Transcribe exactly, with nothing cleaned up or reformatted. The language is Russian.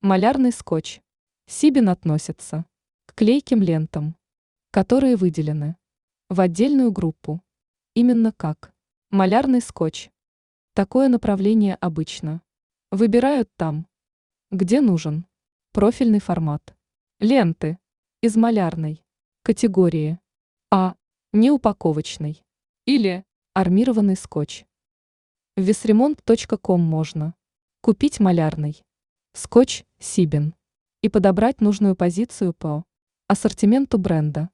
Малярный скотч. Сибин относится к клейким лентам, которые выделены в отдельную группу, именно как малярный скотч. Такое направление обычно выбирают там, где нужен профильный формат. Ленты из малярной категории А, неупаковочный или армированный скотч. В весремонт точка ком можно купить малярный скотч Сибин и подобрать нужную позицию по ассортименту бренда.